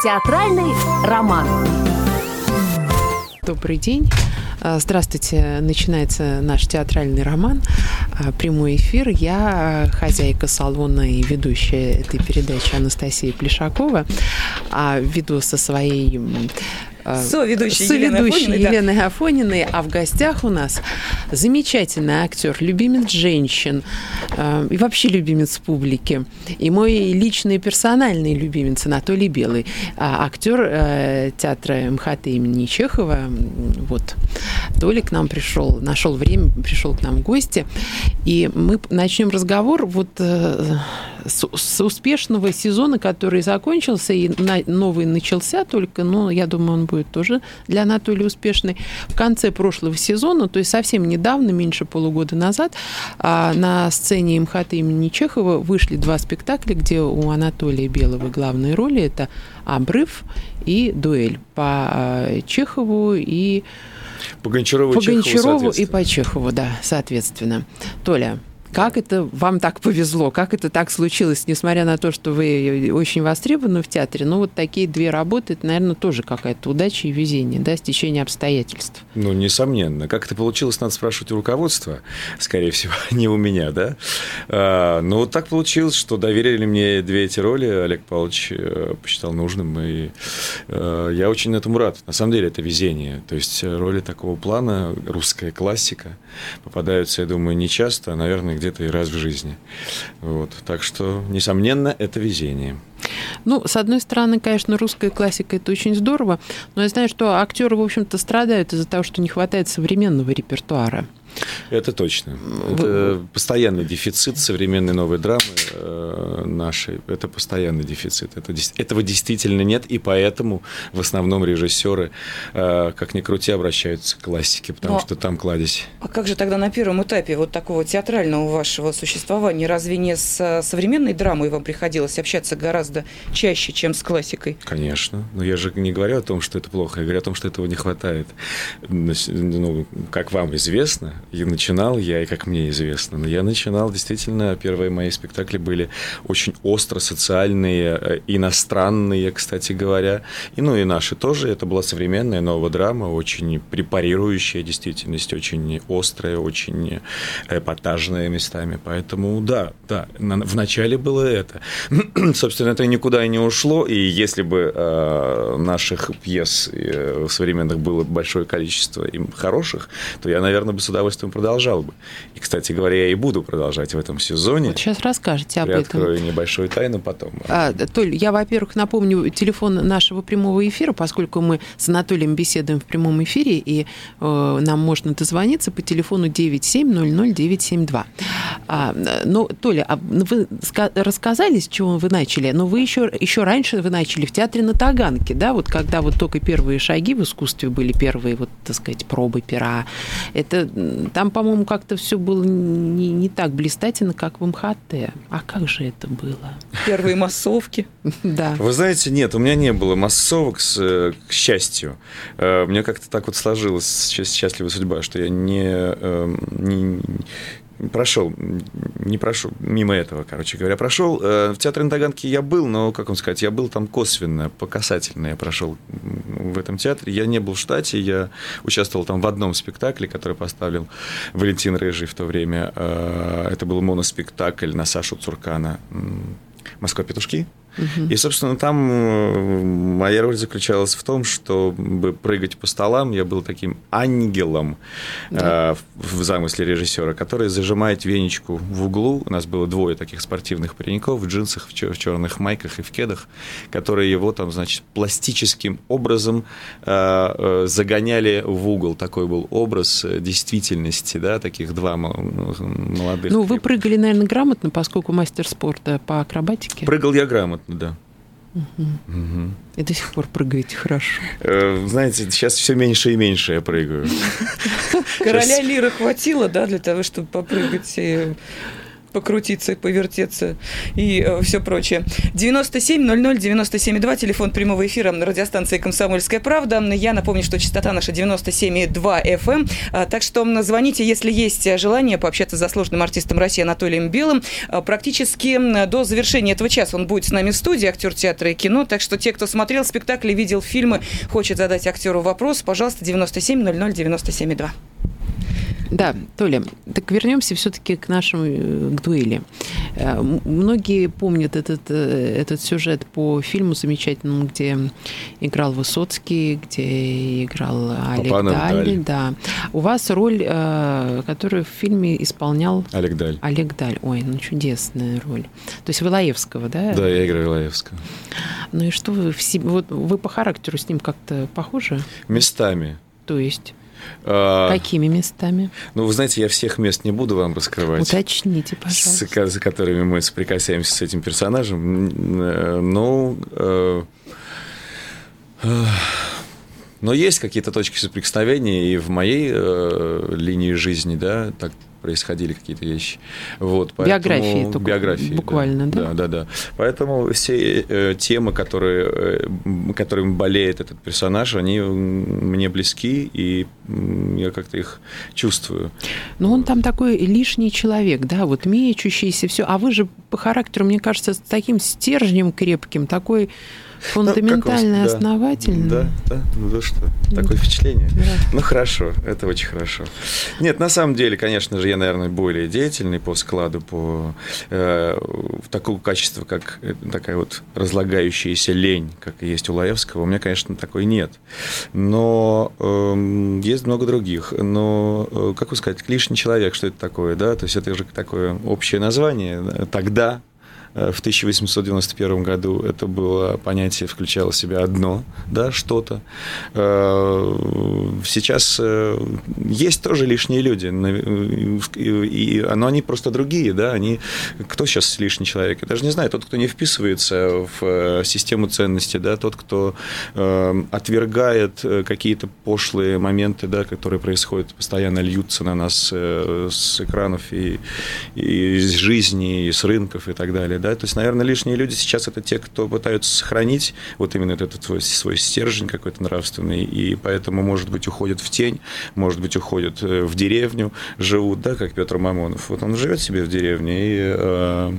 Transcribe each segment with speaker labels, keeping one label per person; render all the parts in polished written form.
Speaker 1: Театральный роман.
Speaker 2: Добрый день. Здравствуйте. Начинается наш театральный роман. Прямой эфир. Я хозяйка салона и ведущая этой передачи Анастасия Плешакова. Веду со своей
Speaker 3: соведущей
Speaker 2: Еленой Афониной. А в гостях у нас замечательный актер, любимец женщин и вообще любимец публики. И мой личный персональный любимец Анатолий Белый, актер театра МХАТ имени Чехова. Вот. Толя к нам пришел, нашел время, пришел к нам в гости. И мы начнем разговор с успешного сезона, который закончился, и новый начался только, но я думаю, он будет тоже для Анатолия успешный. В конце прошлого сезона, то есть совсем недавно, меньше полугода назад, на сцене МХАТ имени Чехова вышли 2 спектакля, где у Анатолия Белого главные роли. Это «Обрыв» и «Дуэль» по Чехову и
Speaker 4: по Гончарову
Speaker 2: и по Чехову, да, соответственно. Толя, как это вам так повезло? Как это так случилось, несмотря на то, что вы очень востребованы в театре? Ну, вот такие 2 работы, это, наверное, тоже какая-то удача и везение, да, стечение обстоятельств. Ну,
Speaker 4: несомненно. Как это получилось, надо спрашивать у руководства, скорее всего, не у меня, да? Но вот так получилось, что доверили мне 2 эти роли, Олег Павлович посчитал нужным, и я очень этому рад. На самом деле, это везение. То есть роли такого плана, русская классика, попадаются, я думаю, нечасто, а, наверное, где-то и раз в жизни. Вот. Так что, несомненно, это везение.
Speaker 2: Ну, с одной стороны, конечно, русская классика – это очень здорово, но я знаю, что актеры, в общем-то, страдают из-за того, что не хватает современного репертуара.
Speaker 4: Это точно. Это постоянный дефицит современной новой драмы нашей. Это постоянный дефицит. Этого действительно нет, и поэтому в основном режиссеры, как ни крути, обращаются к классике, потому что там кладезь.
Speaker 3: А как же тогда на первом этапе вот такого театрального вашего существования? Разве не с современной драмой вам приходилось общаться гораздо чаще, чем с классикой?
Speaker 4: Конечно. Но я же не говорю о том, что это плохо. Я говорю о том, что этого не хватает. Ну, как вам известно, и начинал я, и как мне известно, но я начинал, действительно, первые мои спектакли были очень остро социальные, иностранные, кстати говоря, и наши тоже. Это была современная новая драма, очень препарирующая действительность, очень острая, очень эпатажная местами. Поэтому, да, в начале было это. Собственно, это никуда и не ушло, и если бы наших пьес современных было большое количество им хороших, то я, наверное, бы с удовольствием продолжал бы. И, кстати говоря, я и буду продолжать в этом сезоне.
Speaker 2: Вот сейчас расскажете об этом.
Speaker 4: Приоткрою небольшую тайну потом.
Speaker 2: Толь, я, во-первых, напомню телефон нашего прямого эфира, поскольку мы с Анатолием беседуем в прямом эфире, и нам можно дозвониться по телефону 9700972. Но, Толя, вы рассказали, с чего вы начали, но вы еще раньше вы начали в театре на Таганке, да, вот когда вот только первые шаги в искусстве были, первые, вот, так сказать, пробы пера. Это там, по-моему, как-то все было не так блистательно, как в МХАТ. А как же это было?
Speaker 3: Первые массовки.
Speaker 2: Да.
Speaker 4: Вы знаете, нет, у меня не было массовок, к счастью. Мне как-то так вот сложилась счастливая судьба, что я не прошел мимо этого, короче говоря. Прошел. В театре на Таганке я был, но, как вам сказать, я был там косвенно, по касательно я прошел в этом театре. Я не был в штате, я участвовал там в одном спектакле, который поставил Валентин Рыжий в то время. Это был моноспектакль на Сашу Цуркана «Москва-петушки». И, собственно, там моя роль заключалась в том, чтобы прыгать по столам. Я был таким ангелом в замысле режиссера, который зажимает веничку в углу. У нас было 2 таких спортивных пареньков в джинсах, в черных майках и в кедах, которые его там, значит, пластическим образом загоняли в угол. Такой был образ действительности, да, таких 2 молодых.
Speaker 2: Ну, вы прыгали, наверное, грамотно, поскольку мастер спорта по акробатике.
Speaker 4: Прыгал я грамотно. Да.
Speaker 2: И до сих пор прыгаете хорошо.
Speaker 4: Знаете, сейчас все меньше и меньше я прыгаю.
Speaker 3: Короля Лиры хватило, да, для того, чтобы попрыгать покрутиться, повертеться и все прочее. 97-00-97-2, телефон прямого эфира радиостанции «Комсомольская правда». Я напомню, что частота наша 97,2 FM. Так что звоните, если есть желание пообщаться с заслуженным артистом России Анатолием Белым. Практически до завершения этого часа он будет с нами в студии, актер театра и кино. Так что те, кто смотрел спектакли, видел фильмы, хочет задать актеру вопрос, пожалуйста, 97-00-97,2.
Speaker 2: Да, Толя, так вернемся все-таки к нашему к дуэли. Многие помнят этот сюжет по фильму замечательному, где играл Высоцкий, где играл Олег Даль. Да. У вас роль, которую в фильме исполнял
Speaker 4: Олег Даль.
Speaker 2: Олег Даль. Ой, ну чудесная роль. То есть вы Лаевского, да?
Speaker 4: Да, я играю Лаевского.
Speaker 2: Ну и что вы в себе... Вот вы по характеру с ним как-то похожи?
Speaker 4: Местами.
Speaker 2: То есть... Какими местами?
Speaker 4: Ну, вы знаете, я всех мест не буду вам раскрывать.
Speaker 2: Уточните, пожалуйста.
Speaker 4: За которыми мы соприкасаемся с этим персонажем. Но есть какие-то точки соприкосновения и в моей линии жизни, да, так происходили какие-то вещи. Вот,
Speaker 2: биографии,
Speaker 4: биографии,
Speaker 2: буквально, да?
Speaker 4: Да. Поэтому все темы, которыми болеет этот персонаж, они мне близки, и я как-то их чувствую.
Speaker 2: Но он там такой лишний человек, да, вот мечущийся, все. А вы же по характеру, мне кажется, с таким стержнем крепким, такой фундаментально основательный.
Speaker 4: Да, ну что, такое впечатление. Да. Ну хорошо, это очень хорошо. Нет, на самом деле, конечно же, я, наверное, более деятельный по складу, в такого качества, как такая вот разлагающаяся лень, как и есть у Лаевского, у меня, конечно, такой нет. Но есть много других. Но, как вы сказать, лишний человек, что это такое, да? То есть это же такое общее название. Тогда, в 1891 году, это было понятие, включало в себя одно, да, что-то. Сейчас есть тоже лишние люди, но они просто другие, да, кто сейчас лишний человек? Я даже не знаю, тот, кто не вписывается в систему ценностей, да, тот, кто отвергает какие-то пошлые моменты, да, которые происходят, постоянно льются на нас с экранов и из жизни, и с рынков и так далее. Да? То есть, наверное, лишние люди сейчас это те, кто пытаются сохранить вот именно этот свой стержень какой-то нравственный, и поэтому, может быть, уходят в тень, может быть, уходят в деревню, живут, да, как Петр Мамонов. Вот он живет себе в деревне, и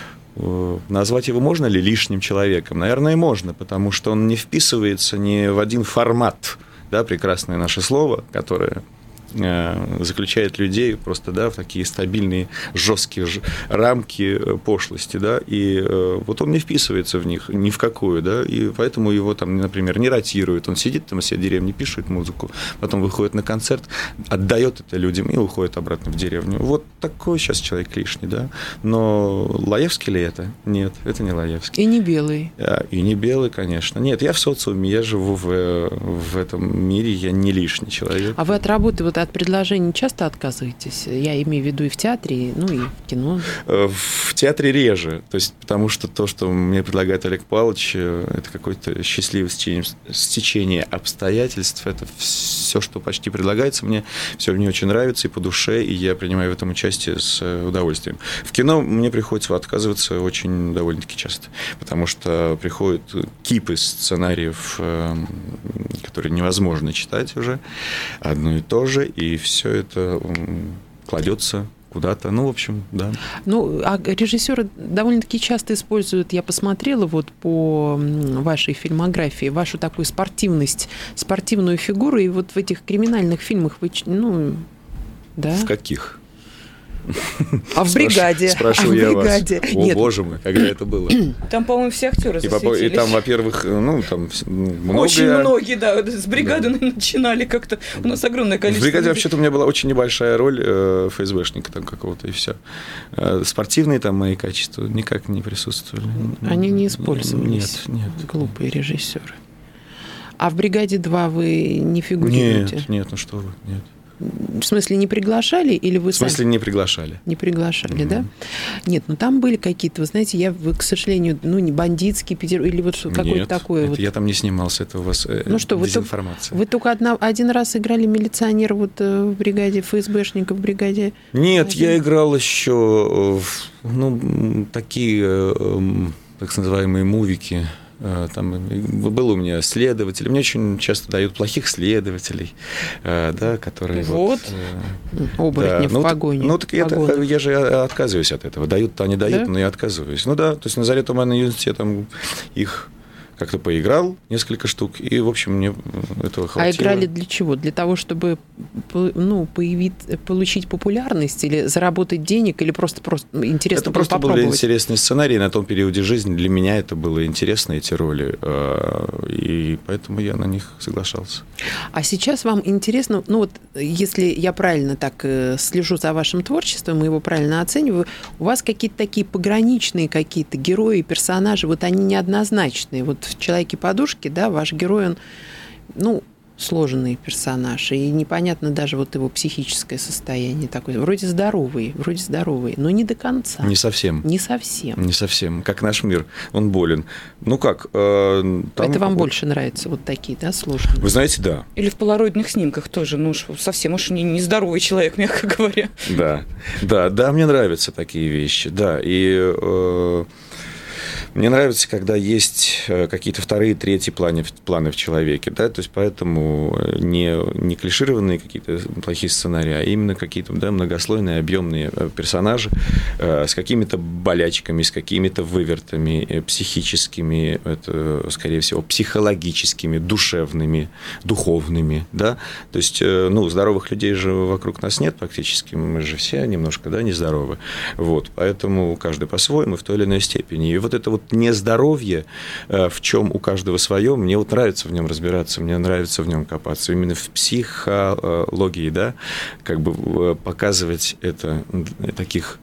Speaker 4: назвать его можно ли лишним человеком? Наверное, можно, потому что он не вписывается ни в один формат, да, прекрасное наше слово, которое заключает людей просто, да, в такие стабильные, жесткие рамки пошлости, да, и вот он не вписывается в них ни в какую, да, и поэтому его там, например, не ротируют, он сидит там у себя в деревне, пишет музыку, потом выходит на концерт, отдает это людям и уходит обратно в деревню. Вот такой сейчас человек лишний, да, но Лаевский ли это? Нет, это не Лаевский.
Speaker 2: И не белый.
Speaker 4: И не белый, конечно. Нет, я в социуме, я живу в этом мире, я не лишний человек.
Speaker 2: А вы от работы, вот от предложений часто отказываетесь? Я имею в виду и в театре, ну и в кино.
Speaker 4: В театре реже. То есть, потому что то, что мне предлагает Олег Павлович, это какое-то счастливое стечение обстоятельств. Это все, что почти предлагается. Мне все мне очень нравится и по душе, и я принимаю в этом участие с удовольствием. В кино мне приходится отказываться очень довольно-таки часто, потому что приходят кипы сценариев, которые невозможно читать уже, одно и то же, и все это кладется куда-то. Ну, в общем, да. Ну,
Speaker 2: а режиссеры довольно-таки часто используют, я посмотрела вот по вашей фильмографии, вашу такую спортивность, спортивную фигуру, и вот в этих криминальных фильмах вы, ну, да.
Speaker 4: В каких?
Speaker 2: А в «Бригаде».
Speaker 4: Спрошу я вас. О, боже мой, когда это было?
Speaker 3: Там, по-моему, все актеры засветились.
Speaker 4: И там, во-первых, ну, там много...
Speaker 3: Очень многие, да. С «Бригады» начинали как-то. У нас огромное количество...
Speaker 4: В «Бригаде» вообще-то у меня была очень небольшая роль ФСБшника там какого-то, и все. Спортивные там мои качества никак не присутствовали.
Speaker 2: Они не использовались?
Speaker 4: Нет.
Speaker 2: Глупые режиссеры. А в «Бригаде 2» вы не фигурируете?
Speaker 4: Нет, ну что вы, нет.
Speaker 2: В смысле, не приглашали или вы сами?
Speaker 4: В смысле, не приглашали.
Speaker 2: Не приглашали, да? Нет, ну там были какие-то, вы знаете, к сожалению, не бандитский Петербург, или вот какой-то такой.
Speaker 4: Это я там не снимался, это у вас дезинформация.
Speaker 2: Вы только один раз играли милиционера в бригаде, ФСБшника в бригаде?
Speaker 4: Нет, я играл еще такие так называемые мувики. Там был у меня следователь. Мне очень часто дают плохих следователей, да, которые...
Speaker 2: Оборотни в погоне.
Speaker 4: Так я же отказываюсь от этого. Дают-то они дают, но я отказываюсь. То есть на заре Туманной юности я там их как-то поиграл, несколько штук, и, в общем, мне этого хватило.
Speaker 2: А играли для чего? Для того, чтобы получить популярность или заработать денег, или просто интересно
Speaker 4: это просто
Speaker 2: попробовать?
Speaker 4: был интересный сценарий. На том периоде жизни для меня это было интересно, эти роли, и поэтому я на них соглашался.
Speaker 2: А сейчас вам интересно, если я правильно так слежу за вашим творчеством и его правильно оцениваю, у вас какие-то такие пограничные какие-то герои, персонажи, они неоднозначные. В «Человеке-подушке», да, ваш герой, он, сложенный персонаж, и непонятно даже его психическое состояние такое. Вроде здоровый, но не до конца.
Speaker 4: Не совсем.
Speaker 2: Не совсем.
Speaker 4: Как наш мир, он болен.
Speaker 2: Это вам больше нравятся такие, да, сложные?
Speaker 4: Вы знаете, да.
Speaker 3: Или в полароидных снимках тоже, совсем уж не здоровый человек, мягко говоря.
Speaker 4: Да, мне нравятся такие вещи, да, и... Мне нравится, когда есть какие-то вторые, третьи планы в человеке, да, то есть поэтому не клишированные какие-то плохие сценарии, а именно какие-то, да, многослойные, объемные персонажи с какими-то болячками, с какими-то вывертами психическими, это, скорее всего, психологическими, душевными, духовными, да, то есть, здоровых людей же вокруг нас нет практически, мы же все немножко, да, нездоровы, поэтому каждый по-своему в той или иной степени, и это нездоровье, в чем у каждого свое, мне нравится в нем разбираться, мне нравится в нем копаться, именно в психологии, да, показывать это таких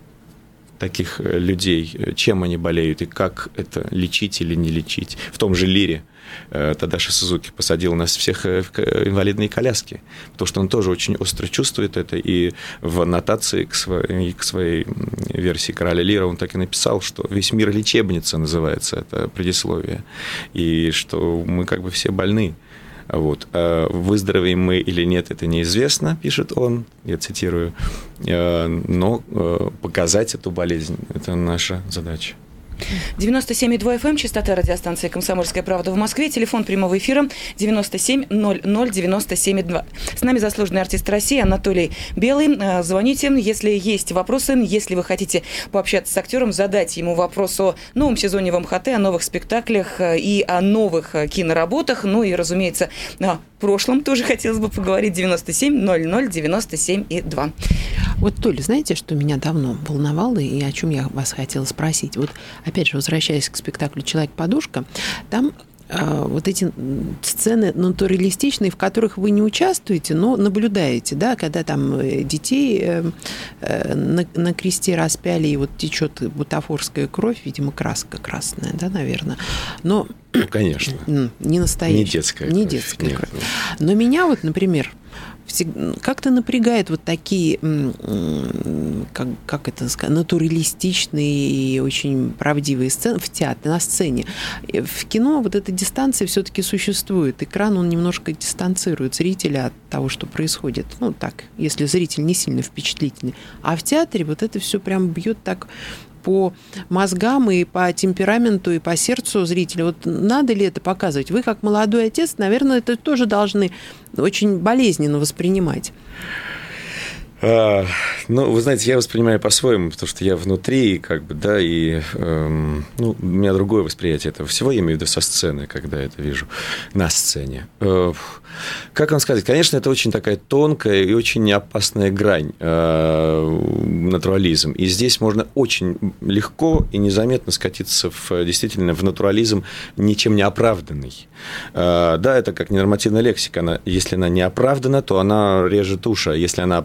Speaker 4: людей, чем они болеют и как это лечить или не лечить. В том же «Лире» Тадаши Сузуки посадил нас всех в инвалидные коляски, потому что он тоже очень остро чувствует это, и в аннотации к своей версии «Короля Лира» он так и написал, что «Весь мир лечебница» называется это предисловие, и что мы все больны. Выздоровеем мы или нет, это неизвестно, пишет он, я цитирую, но показать эту болезнь – это наша задача.
Speaker 3: 97,2 FM, частота радиостанции «Комсомольская правда» в Москве, телефон прямого эфира 97 00 97,2. С нами заслуженный артист России Анатолий Белый. Звоните, если есть вопросы, если вы хотите пообщаться с актером, задать ему вопрос о новом сезоне в МХТ, о новых спектаклях и о новых киноработах, и, разумеется, о прошлом тоже хотелось бы поговорить. 97 00 97,2.
Speaker 2: Толя, знаете, что меня давно волновало и о чем я вас хотела спросить? Опять же, возвращаясь к спектаклю «Человек-подушка», там эти сцены натуралистичные, в которых вы не участвуете, но наблюдаете, да, когда там детей на кресте распяли, и течет бутафорская кровь, видимо, краска красная, да, наверное. Но
Speaker 4: конечно.
Speaker 2: Не настоящая.
Speaker 4: Не детская
Speaker 2: кровь. Но меня например, как-то напрягает такие, как это сказать, натуралистичные и очень правдивые сцены в театре, на сцене. В кино эта дистанция все-таки существует. Экран, он немножко дистанцирует зрителя от того, что происходит. Если зритель не сильно впечатлительный. А в театре это все прям бьет так по мозгам и по темпераменту, и по сердцу зрителя. Надо ли это показывать? Вы, как молодой отец, наверное, это тоже должны очень болезненно воспринимать.
Speaker 4: Вы знаете, я воспринимаю по-своему, потому что я внутри, и у меня другое восприятие этого всего, я имею в виду со сцены, когда это вижу на сцене. Как вам сказать, конечно, это очень такая тонкая и очень опасная грань, натурализм. И здесь можно очень легко и незаметно скатиться действительно в натурализм ничем не оправданный. Да, это как ненормативная лексика. Если она не оправдана, то она режет уши. А если она оправдана,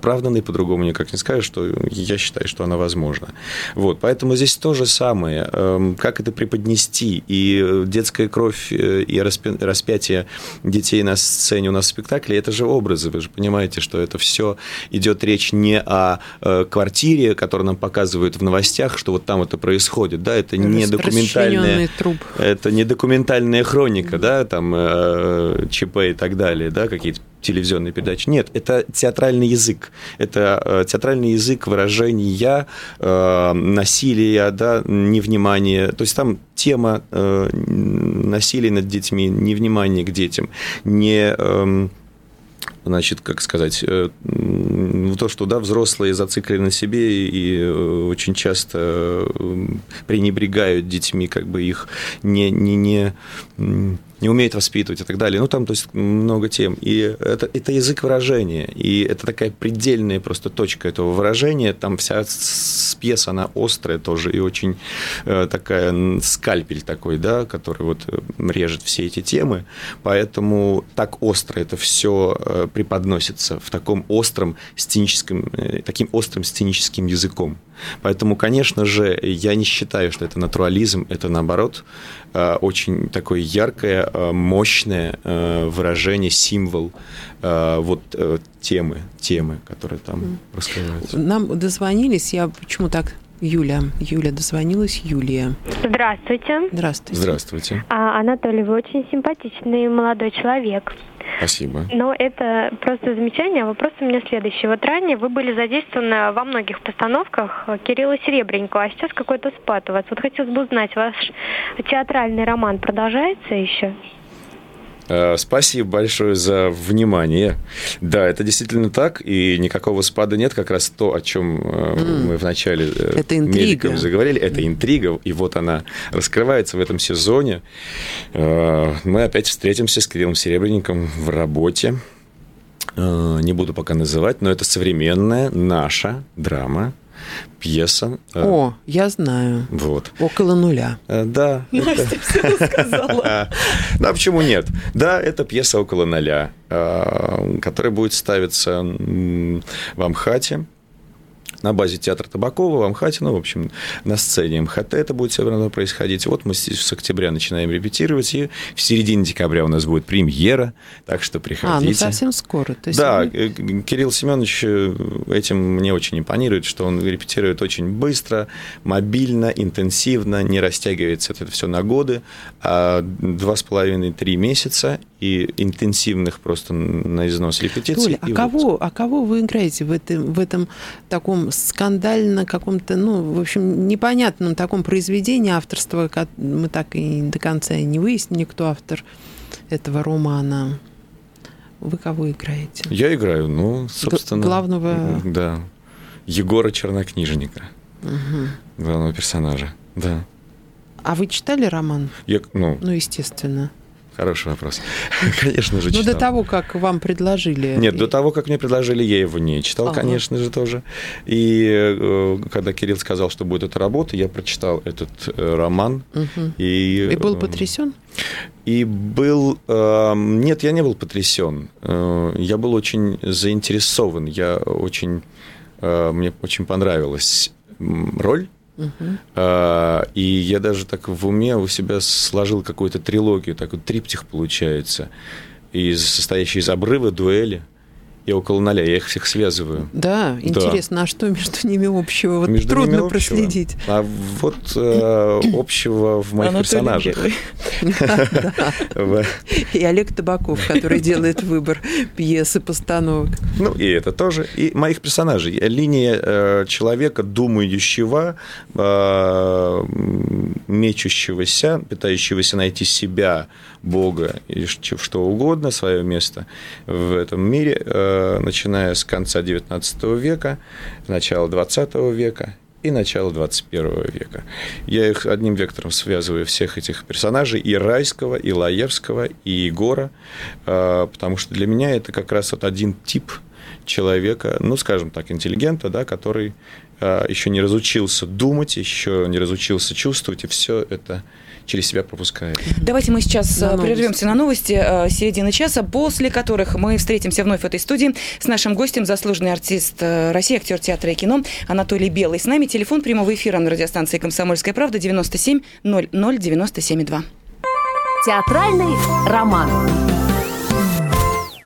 Speaker 4: по-другому никак не скажешь, что я считаю, что она возможна. Вот, поэтому здесь то же самое. Как это преподнести? И детская кровь, и распятие детей на сцене у нас в спектакле – это же образы. Вы же понимаете, что это все идет речь не о квартире, которую нам показывают в новостях, что вот там это происходит. Да, это не документальная, это не документальная хроника, да, там ЧП и так далее, да, какие-то телевизионные передачи. Нет, это театральный язык. Это театральный язык выражения насилия, да, невнимания. То есть там тема насилия над детьми, невнимание к детям, не... Значит, как сказать, то, что, да, взрослые зациклены на себе и очень часто пренебрегают детьми, как бы их не умеют воспитывать и так далее. Ну, там, то есть, много тем. И это язык выражения, и это такая предельная просто точка этого выражения. Там вся пьеса, она острая тоже, и очень такая, скальпель такой, да, который вот режет все эти темы. Поэтому так остро это все преподносится в таком остром таким острым сценическим языком. Поэтому, конечно же, я не считаю, что это натурализм, это, наоборот, очень такое яркое, мощное выражение, символ вот темы, которые там раскрываются.
Speaker 2: Нам дозвонились, я почему так... Юля дозвонилась. Юлия.
Speaker 5: Здравствуйте.
Speaker 4: Здравствуйте.
Speaker 5: Анатолий, вы очень симпатичный молодой человек.
Speaker 4: Спасибо.
Speaker 5: Но это просто замечание. Вопрос у меня следующий. Вот ранее вы были задействованы во многих постановках Кирилла Серебренникова, а сейчас какой-то спад у вас. Вот хотелось бы узнать, ваш театральный роман продолжается еще?
Speaker 4: Спасибо большое за внимание. Да, это действительно так, и никакого спада нет. Как раз то, о чем мы вначале медикам заговорили. Это интрига, и вот она раскрывается в этом сезоне. Мы опять встретимся с Кириллом Серебренниковым в работе. Не буду пока называть, но это современная наша драма. Пьеса.
Speaker 2: Я знаю.
Speaker 4: Вот.
Speaker 2: «Около нуля».
Speaker 4: Да.
Speaker 3: Настя все рассказала.
Speaker 4: Ну, а почему нет? Да, это пьеса «Около нуля», которая будет ставиться в Амхате, на базе театра Табакова, в Амхате, ну, в общем, на сцене МХТ это будет все равно происходить. Вот мы с октября начинаем репетировать, и в середине декабря у нас будет премьера, так что приходите.
Speaker 2: Ну совсем скоро. То есть
Speaker 4: да, Кирилл Семенович этим мне очень импонирует, что он репетирует очень быстро, мобильно, интенсивно, не растягивается это все на годы, а 2,5-3 месяца и интенсивных просто на износ репетиций.
Speaker 2: Толя, кого вы играете в этом таком скандально каком-то, в общем, непонятном таком произведении авторства? Мы так и до конца не выяснили, кто автор этого романа. Вы кого играете?
Speaker 4: Я играю, собственно...
Speaker 2: Главного...
Speaker 4: Да. Егора Чернокнижника.
Speaker 2: Угу.
Speaker 4: Главного персонажа, да.
Speaker 2: А вы читали роман? Естественно.
Speaker 4: Хороший вопрос. Конечно же, читал.
Speaker 2: До того, как вам предложили.
Speaker 4: Нет, до того, как мне предложили, я его не читал, конечно же, тоже. И когда Кирилл сказал, что будет эта работа, я прочитал этот роман.
Speaker 2: Угу. И был потрясен?
Speaker 4: И был... Нет, я не был потрясен. Я был очень заинтересован. Мне очень понравилась роль. И я даже так в уме у себя сложил какую-то трилогию, такой триптих получается, состоящий из обрыва, дуэли и около нуля. Я их всех связываю.
Speaker 2: Да, интересно, а что между ними общего? Вот
Speaker 4: между
Speaker 2: трудно
Speaker 4: ними
Speaker 2: проследить.
Speaker 4: А вот общего в моих персонажах.
Speaker 2: И Олег Табаков, который делает выбор пьесы, постановок.
Speaker 4: И это тоже. И моих персонажей. Линия человека, думающего, мечущегося, пытающегося найти себя, Бога и что угодно, свое место в этом мире, начиная с конца XIX века, начала XX века и начала XXI века. Я их одним вектором связываю, всех этих персонажей, и Райского, и Лаевского, и Егора, потому что для меня это как раз вот один тип человека, скажем так, интеллигента, да, который еще не разучился думать, еще не разучился чувствовать, и все это через себя пропускает.
Speaker 3: Давайте мы сейчас прервемся на новости середины часа, после которых мы встретимся вновь в этой студии с нашим гостем, заслуженный артист России, актер театра и кино Анатолий Белый. С нами телефон прямого эфира на радиостанции «Комсомольская правда» 97 00 97 2.
Speaker 1: Театральный роман.